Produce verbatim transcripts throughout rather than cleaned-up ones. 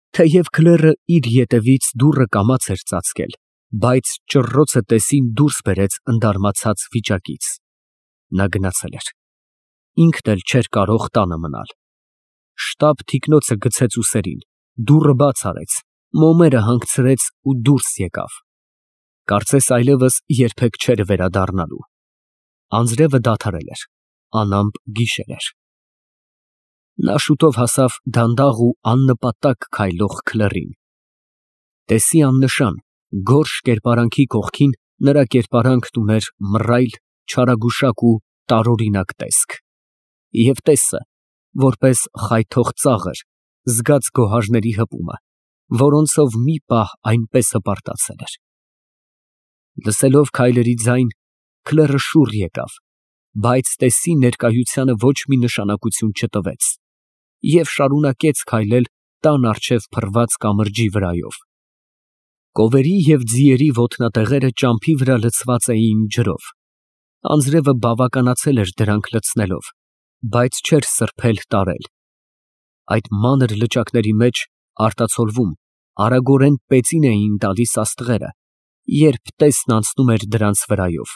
Թեև Քլերը իր ետևից դուռը կամաց էր ծածկել, բայց ճռռոցը տեսին դուրս բերեց ընդարմացած վիճակից։ Նա գնացել էր։ Ինքն էլ չէր կարող տանը մնալ։ Շտապ թիկնոցը գցեց ուսերին, դուռը բաց արեց, մոմերը հանգցրեց ու դուրս եկավ։ Կարծես այլևս երբեք չէր վերադառնալու։ Անձրևը դադարել էր, անամպ գիշեր էր։ Նա շուտով հասավ դանդաղ ու աննպատակ քայլող Քլերին։ Տեսի աննշան, գորշ կերպարանքի կողքին նրա կերպարանքն ուներ մռայլ, չարագուշակ ու տարօրինակ տեսք։ Եվ տեսը, որպես խայթող ծաղր, զգաց գոհարների հպումը, որոնցով մի պահ այնպես հպարտացել էր։ Լսելով քայլերի ձայն, Քլերը շուռ եկավ, բայց տեսի ներկայությանը ոչ մի նշանակություն չտվեց և շարունակեց քայլել տան առջև փռված կամրջի վրայով։ Կովերի և ձիերի ոտնատեղերը ճամփի վրա լցված էին ջրով։ Անձրևը բավականացել էր դրանք լցնելով, բայց չէր սրբել տարել։ Այդ մանր լճակների մեջ, արտացոլվում, արագորեն պեցին էին տալիս աստղերը, երբ տեսն անցնում էր դրանց վրայով։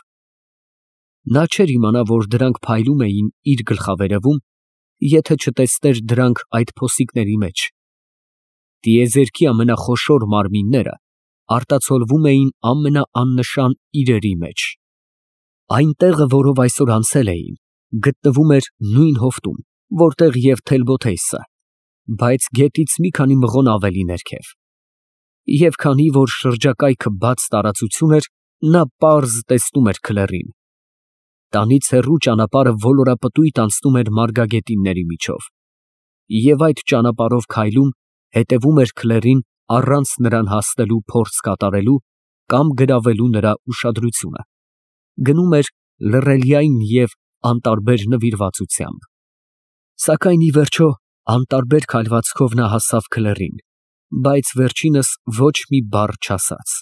Նա չէր իմանա, որ դրանք փայլում էին իր գլխավերևում, եթե չտեսներ դրանք այդ փոսիկների մեջ։ Տիեզերքի ամենախոշոր մարմինները արտացոլվում էին ամենաաննշան իրերի մեջ։ Այն տեղը, որով այսօր անցել էին, գտնվում էր նույն հովտում, որտեղ և Թելբոթեյսը, բայց գետից մի քանի մղոն ավելի ներքև։ Եվ քանի որ շրջակայքը բաց տարածություն էր, նա պարզ տեսնում էր Քլերին։ Տանից հեռու ճանապարհը ոլորապտույտ անցնում էր մարգագետինների միջով։ Եվ այդ ճանապարհով քայլում, հետևում էր Քլերին առանց նրան հասնելու փորձ կատարելու կամ գրավելու նրա ուշադրությունը, գնում էր լռելիայն և անտարբեր նվիրվածությամբ։ Սակայն ի վերջո անտարբեր քայլվածքով նա հասավ Քլերին, բայց վերջինս ոչ մի բառ չասաց։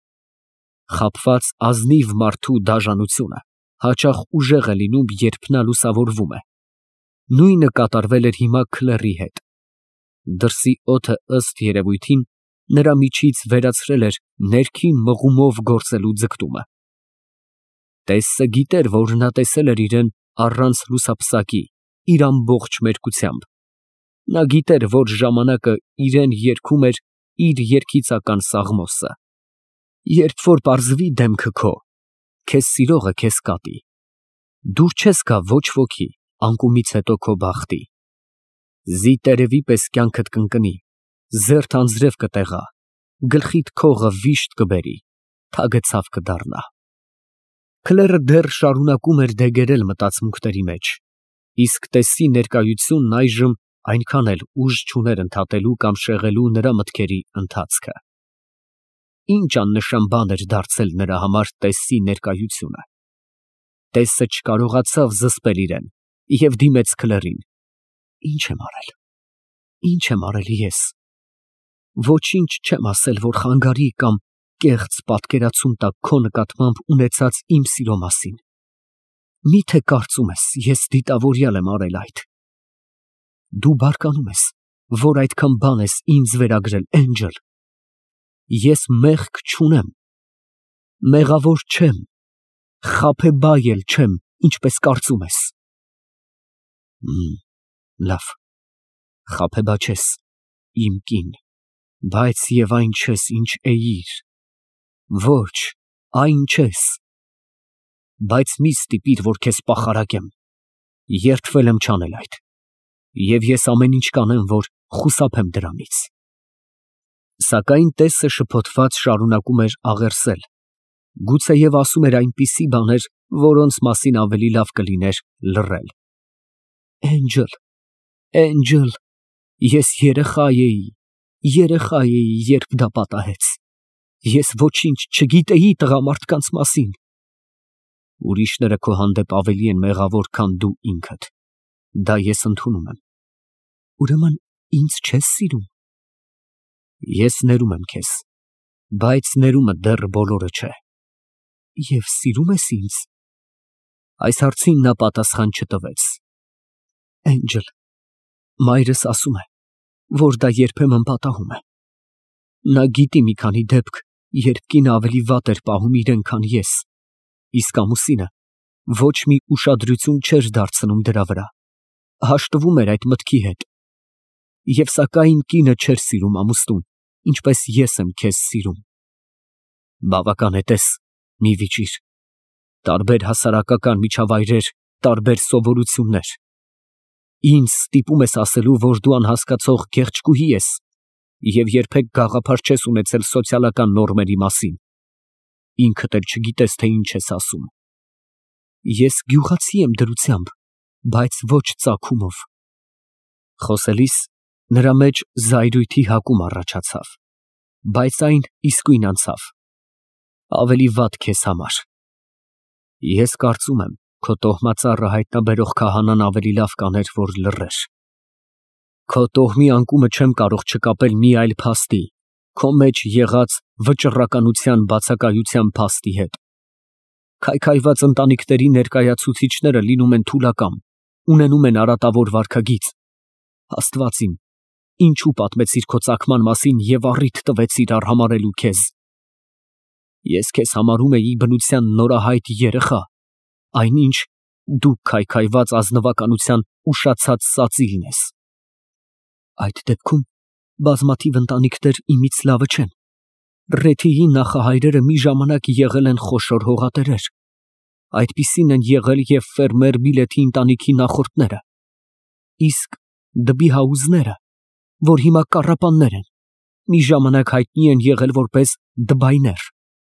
Խաբված ազնիվ մարդու դաժանությունը հաճախ ուժեղ է լինում, երբ նա լուսավորվում է։ Նույնը կատարվել էր հիմա Քլերի հետ։ Դրսի օդը, ըստ երևույթին, նրա միջից վերացրել էր ներքին մղումով գործելու ձգտումը։ Տեսը գիտեր, որ նա տեսել էր իրեն առանց լուսապսակի, իր ամբողջ մերկությամբ։ Նա գիտեր, որ ժամանակը իրան երգում էր իր երգիծական Սաղմոսը. երբ որ պարզվի դեմքը քո, քեզ սիրողը քեզ կատի, դուր չես գա ոչ ոքի, անկումից հետո քո բախտի։ Զի տերևի պես կյանքդ կընկնի, զերծ անձրև կտեղա, գլխիդ քողը վիշտ կբերի, թագը ցավ կդառնա։ Քլերը դեռ շարունակում էր դեգերել մտածմունքների մեջ, իսկ տեսի ներկայությունն այժմ այնքան էլ ուժ չուներ ընդհատելու կամ շեղելու նրա մտքերի ընթացքը։ Ինչ աննշան բան էր դարձել նրա համար տեսի ներկայությունը։ Տեսը չկարողացավ զսպել իրեն և դիմեց Քլերին. Ինչ եմ արել, ինչ եմ արել ես։ Ոչինչ չեմ ասել, որ խանգարի կամ կեղծ պատկերացում տա քո նկատմամբ ունեցած իմ սիրո մասին։ Մի՞թե կարծում ես, ես դիտավորյալ եմ արել այդ։ Դու բարկանում ես, որ այդքան բան ես ինձ վերագրել, Էնջլ։ Ես մեղք չունեմ, մեղավոր չեմ, խաբեբայ էլ չեմ, ինչպես կարծում ես։ Լավ, խաբեբա չես, իմ կին, բայց և այն չես, ինչ էիր։ Ոչ, այն չես։ Բայց մի ստիպիր, որ քեզ պախարակեմ։ Երդվել եմ չանել այդ, և ես ամեն ինչ կանեմ, որ խուսափեմ դրանից։ Սակայն տեսը շփոթված շարունակում էր աղերսել, գուցեև ասում էր այնպիսի բաներ, որոնց մասին ավելի լավ կլիներ լռել։ Էնջլ, Էնջլ, ես երեխա էի, երեխա էի, երբ դա պատահեց։ Ես ոչինչ չգիտեի տղամարդկանց մասին։ Ուրիշները քո հանդեպ ավելի են մեղավոր, քան դու ինքդ։ Դա ես ընդունում եմ։ Ուրեմն ինձ չես սիրում։ Ես ներում եմ քեզ, բայց ներումը դեռ բոլորը չէ։ Եվ սիրում ես ինձ։ Այս հարցին նա պատասխան չտվեց։ Էնջլ, մայրս ասում է, որ դա երբեմն պատահում է։ Նա գիտի մի քանի դեպք, երբ կինը ավելի վատ էր պահում իրեն, քան ես, իսկ ամուսինը ոչ մի ուշադրություն չէր դարձնում դրա վրա, հաշտվում էր այդ մտքի հետ։ Եվ սակայն կինը չէր սիրում ամուսնուն, ինչպես ես եմ քեզ սիրում։ Բավական է, տես, մի վիճիր։ Տարբեր հասարակական միջավայրեր, տարբեր սովորություններ։ Ինձ ստիպում ես ասելու, որ դու անհասկացող գեղեցկուհի ես և երբեք գաղափար չես ունեցել սոցիալական նորմերի մասին։ Ինքդ էլ չգիտես, թե ինչ ես ասում։ Ես գյուղացի եմ դրությամբ, բայց ոչ ծագումով։ Խոսելիս նրա մեջ զայրույթի հակում առաջացավ, բայց այն իսկույն անցավ։ Ավելի վատ քեզ համար։ Ես կարծում եմ, քո տոհմածառը հայտնաբերող քահանան ավելի լավ կաներ, որ լռեր։ Քո տոհմի անկումը չեմ կարող չկապել մի այլ փաստի, քո մեջ եղած վճռականության բացակայության փաստի հետ։ Քայքայված ընտանիքների ներկայացուցիչները լինում են թուլակամ, ունենում են արատավոր վարքագիծ։ Աստված իմ, ինչու պատմեցիր քո ծագման մասին և առիթ տվեցիր արհամարհելու քեզ։ Ես քեզ համարում էի բնության նորահայտ երեխա, այնինչ դու քայքայված ազնվականության ուշացած ծածիլն ես։ Այդ դեպքում բազմաթիվ ընտանիքներ իմից լավը չեն։ Ռեթիի նախահայրերը մի ժամանակ եղել են խոշոր հողատերեր։ Այդպիսին են եղել և ֆերմեր Բիլեթի ընտանիքի նախորդները։ Իսկ Դբիհաուզները, որ հիմա կառապաններ են, մի ժամանակ հայտնի են եղել որպես դբայներ։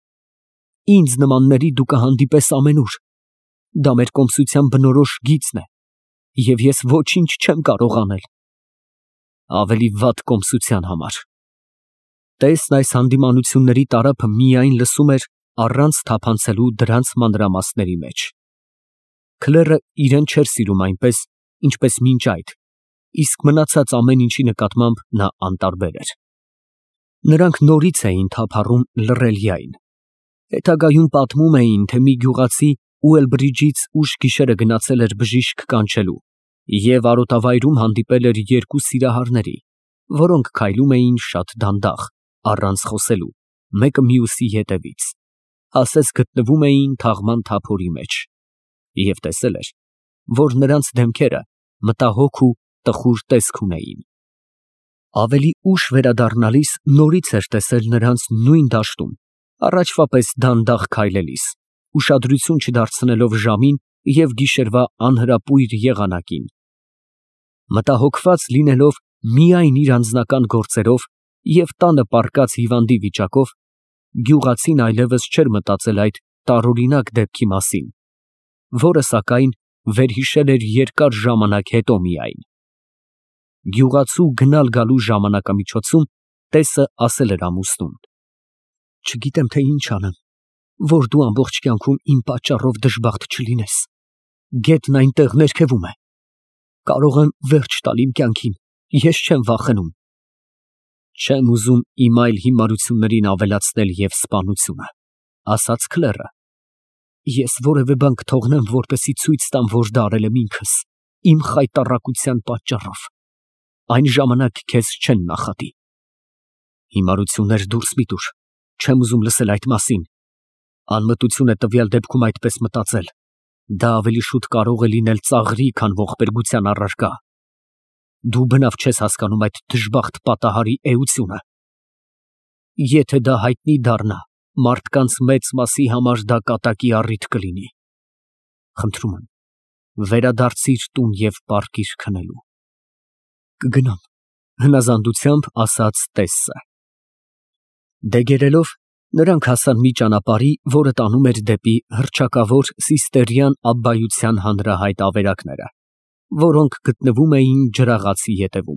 Ինձ նմանների դու կհանդիպես ամենուր։ Դա մեր կոմսության բնորոշ գիծն է, և ես ոչինչ չեմ կարող անել։ Ավելի վատ կոմսության համար։ Տեսն այս հանդիմանությունների տարափը միայն լսում էր առանց թափանցելու դրանց մանրամասների մեջ։ Քլերը իրեն չէր սիրում այնպես, ինչպես մինչ այդ, իսկ մնացած ամեն ինչի նկատմամբ նա անտարբեր էր։ Նրանք նորից էին թափառում լռելյային։ Հետագայում պատմում էին, թե մի գյուղացի Ուելբրիջից ուշ գիշերը գնացել էր բժիշկ կանչելու և արոտավայրում հանդիպել էր երկու սիրահարների, որոնք քայլում էին շատ դանդաղ, առանց խոսելու, մեկը մյուսի ետևից, ասես գտնվում էին թաղման թափորի մեջ, և տեսել էր, որ նրանց դեմքերը մտահոգ ու տխուր տեսք ունեին։ Ավելի ուշ վերադառնալիս նորից էր տեսել նրանց նույն դաշտում, առաջվա պես դանդաղ քայլելիս, ուշադրություն չդարձնելով ժամին և գիշերվա անհրապույր եղանակին։ Մտահոգված լինելով միայն իր անձնական գործերով և տանը պառկած հիվանդի վիճակով, գյուղացին այլևս չէր մտածել այդ տարօրինակ դեպքի մասին, որը, սակայն, վերհիշել էր երկար ժամանակ հետո միայն։ Գյուղացու գնալ֊գալու ժամանակամիջոցում տեսը ասել էր ամուսնուն. «Չգիտեմ, թե ինչ անեմ, որ դու ամբողջ կյանքում իմ պատճառով դժբախտ չլինես։ Գետն այնտեղ ներքևում է։ Կարող եմ վերջ տալ իմ կյանքին, ես չեմ վախենում»։ Չեմ ուզում իմ այլ հիմարություններին ավելացնել և սպանությունը, ասաց քլերը։ Ես որևէ բան կթողնեմ, որպեսզի ցույց տամ, որ դա արել եմ ինքս, իմ խայտառակության պատճառով։ Այն ժամանակ քեզ չեն նախատի։ Հիմարություններ դուրս մի տուր, չեմ ուզում լսել այդ մասին։ Անմտություն է տվյալ դեպքում այդպես մտածել։ Դա ավելի շուտ կարող է լինել ծաղրի, քան ողբերգության առարկա։ Դու բնավ չես հասկանում այդ դժբախտ պատահարի էությունը։ Եթե դա հայտնի դառնա, մարդկանց մեծ մասի համար դա կատակի առիթ կլինի։ Խնդրում եմ, վերադարձիր տուն և պառկիր քնելու։ Կգնամ, հնազանդությամբ ասաց տեսը։ Դեգերելով, նրանք հասան մի ճանապարհի, որը տանում էր դեպի հռչակավոր Սիսթերյան Աբբայության հանրահայտ ավերակները, որոնք գտնվում էին ջրաղացի ետևում։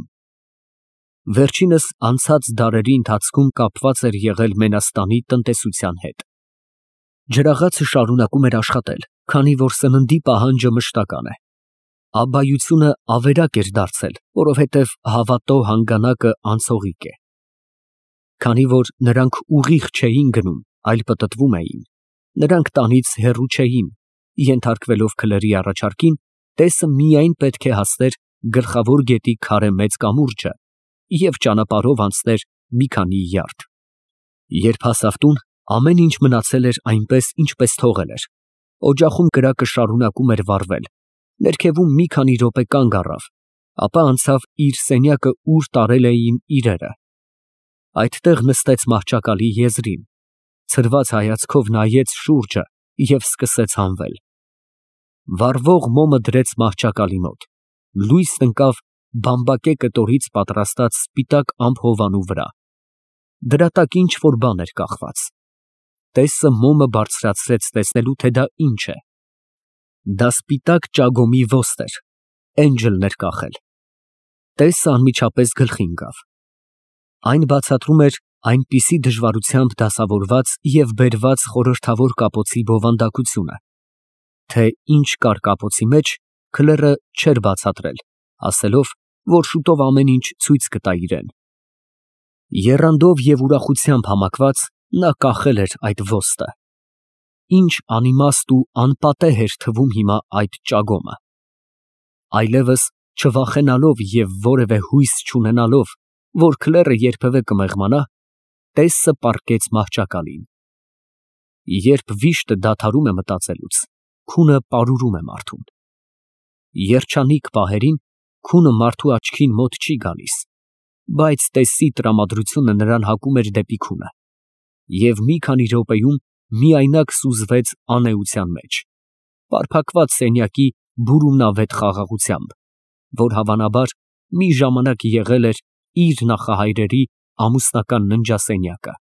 Վերջինս անցած դարերի ընթացքում կապված էր եղել Մենաստանի տնտեսության հետ։ Ջրաղացը շարունակում էր աշխատել, քանի որ սննդի պահանջը մշտական է։ Աբբայությունը ավերակ էր դարձել, որովհետև հավատո հանգանակը անցողիկ է։ Քանի որ նրանք ուղիղ չէին գնում, այլ պտտվում էին, նրանք տանից հեռու չէին, ենթարկվելով քլերի առաջարկին, տեսը միայն պետք է հասներ գլխավոր գետի քարե մեծ կամուրջը, և ճանապարհով անցներ մի քանի յարդ։ Երբ հասավ տուն, ամեն ինչ մնացել էր այնպես, ինչպես թողել էր։ Օջախում կրակը շարունակում էր վառվել, ներքևում մի քանի րոպե կանգ առավ, ապա անցավ իր սենյակը, ուր տարել էին իրերը։ Այդտեղ նստեց մահճակալի եզրին, ցրված հայացքով նայեց շուրջը և սկսեց հանվել։ Վառվող մոմը դրեց մահճակալի մոտ, լույսն ընկավ բամբակե կտորից պատրաստած սպիտակ ամփ վրա։ Դրա տակ ինչ-որ բան էր կախված։ Տեսը մոմը բարձրացրեց տեսնելու, թե դա ինչ է։ Դա սպիտակ ճագոմի ոստ էր, Էնջելն էր կախել։ Տեսը անմիջապես գլխի ընկավ։ Այն բացատրում էր այնպիսի դժվարությամբ դասավորված և բերված խորհրդավոր կապոցի բովանդակությունը, թե ինչ կար կապոցի մեջ, քլերը չէր բացատրել, ասելով, որ շուտով ամեն ինչ ցույց կտա իրան։ Եռանդով և ուրախությամբ համակված նա կախել էր այդ ոստը։ Ինչ անիմաստ ու անպատեհ էր թվում հիմա այդ ճագոմը։ Այլևս չվախենալով և որևէ հույս չունենալով, որ քլերը երբևէ կմեղմանա, տեսը պառկեց մահճակալին։ Երբ վիշտը դադարում է մտածելուց, քունը պարուրում է մարդուն։ Երջանիկ պահերին քունը մարդու աչքին մոտ չի գալիս, բայց տեսի տրամադրությունը նրան հակում էր դեպի քունը, և մի քանի րոպեում միայնակ սուզվեց անէության մեջ, պարփակված սենյակի բուրումնավետ խաղաղությամբ, որ հավանաբար մի ժամանակ եղել էր իր նախահայրերի ամուսնական ննջասենյակը։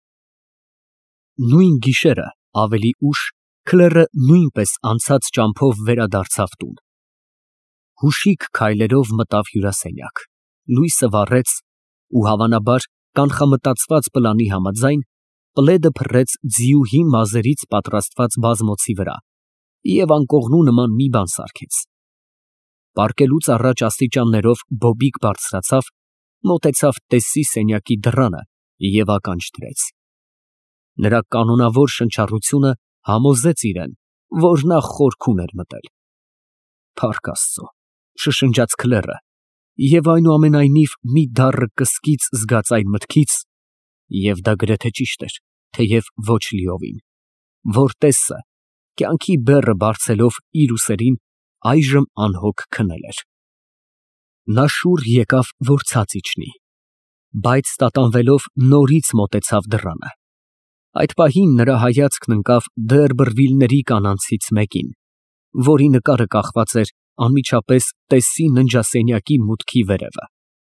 Նույն գիշերը ավելի ուշ քլերը նույնպես անցած ճամփով վերադարձավ տուն։ Հուշիկ քայլերով մտավ հյուրասենյակ, լույսը վառեց ու հավանաբար կանխամտածված պլանի համաձայն պլեդը փռեց ձիուհի մազերից պատրաստված բազմոցի վրա և անկողնու նման մի բան սարքեց։ Պառկելուց առաջ աստիճաններով բոբիկ բարձրացավ, մոտեցավ տեսի սենյակի դռանը և ականջ դրեց։ Նրա կանոնավոր շնչառությունը համոզեց իրան, որ նա խոր քուն էր մտել։ Փառք Աստծո, շշնջաց քլերը և այնուամենայնիվ մի դառը կսկիծ զգաց այն մտքից (և դա գրեթե ճիշտ էր, թեև ոչ լիովին), որ տեսը, կյանքի բեռը բարձելով իր ուսերին, այժմ անհոգ քնել էր։ Նա շուռ եկավ, որ ցած իջնի, բայց տատանվելով նորից մոտեցավ դռանը։ Այդ պահին նրա հայացքն ընկավ Դերբրվիլների կանանցից մեկին, որի նկարը կախված էր անմիջապես տեսի ննջասենյակի մուտքի վերևը։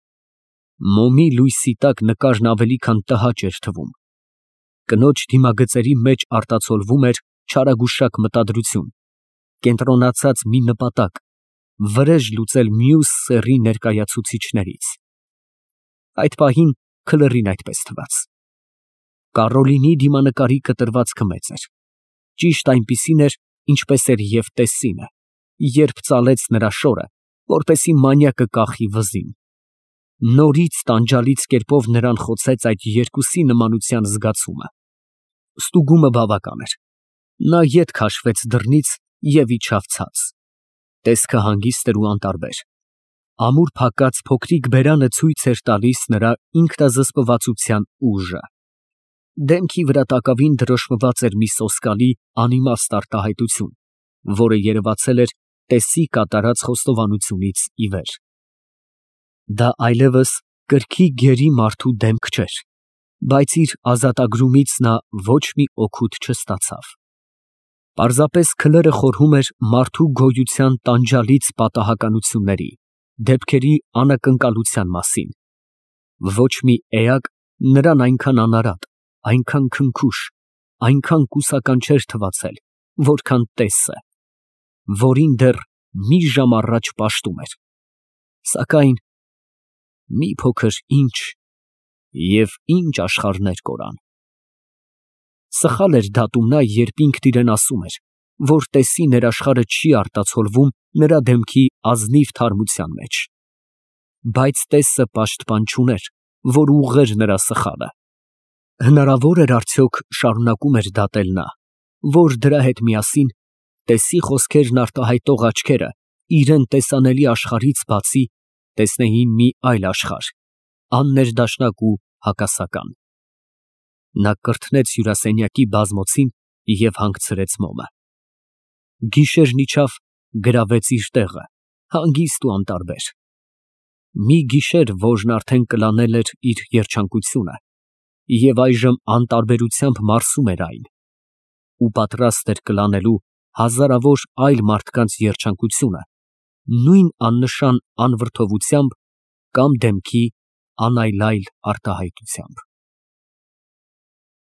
Մոմի լույսի տակ նկարն ավելի քան տհաճ էր թվում։ Կնոջ դիմագծերի մեջ արտացոլվում էր չարագուշակ մտադրություն, կենտրոնացած մի նպատակ՝ վրեժ լուծել մյուս սեռի ներկայացուցիչներից։ Այդ պահին քլերին այդպես թվաց։ Կարոլինի դիմանկարի կտրվածքը մեծ էր, ճիշտ այնպիսին էր, ինչպես էր և տեսինը, երբ ծալեց նրա շորը, որպեսզի մանյակը կախի վզին։ Նորից տանջալից կերպով նրան խոցեց այդ երկուսի նմանության զգացումը։ Ստուգումը բավական էր։ Նա ետ քաշվեց դռնից և իջավ ցած։ Տեսքը հանգիստ էր ու անտարբեր։ Ամուր փակած փոքրիկ բերանը ցույց էր տալիս նրա ինքնազսպվածության ուժը։ Դեմքի վրա տակավին դրոշմված էր մի սոսկալի, անիմաստ արտահայտություն, որը երևացել էր տեսի կատարած խոստովանությունից ի վեր։ Դա այլևս կրքի գերի մարդու դեմք չէր, բայց իր ազատագրումից նա ոչ մի օգուտ չստացավ։ Պարզապես քլերը խորհում էր մարդու գոյության տանջալից պատահականությունների, դեպքերի անակնկալության մասին։ Ոչ մի էակ նրան այնքան անարատ, այնքան քնքուշ, այնքան կուսական չէր թվացել, որքան տեսը, որին դեռ մի ժամ առաջ պաշտում էր։ Սակայն մի փոքր ինչ և ինչ աշխարհներ կորան։ Սխալ էր դատում նա, երբ ինքն իրան ասում էր, որ տեսի ներաշխարհը չի արտացոլվում նրա դեմքի ազնիվ թարմության մեջ։ Բայց տեսը պաշտպան չուներ, որ ուղղեր նրա սխալը։ Հնարավոր էր արդյոք, շարունակում էր դատել նա, որ դրա հետ միասին տեսի խոսքերն արտահայտող աչքերը իրան տեսանելի աշխարհից բացի տեսնեին մի այլ աշխարհ, աններդաշնակ ու հակասական։ Նա կրթնեց հյուրասենյակի բազմոցին և հանգցրեց մոմը։ Գիշերն իջավ, գրավեց իր տեղը, հանգիստ ու անտարբեր։ Մի գիշեր որջն արդեն կլանել էր իր երջանկությունը և այժմ անտարբերությամբ մարսում էր այն ու պատրաստ էր կլանելու հազարավոր այլ մարդկանց երջանկությունը նույն աննշան անվրդովությամբ կամ դեմքի անայլայլ արտահայտությամբ։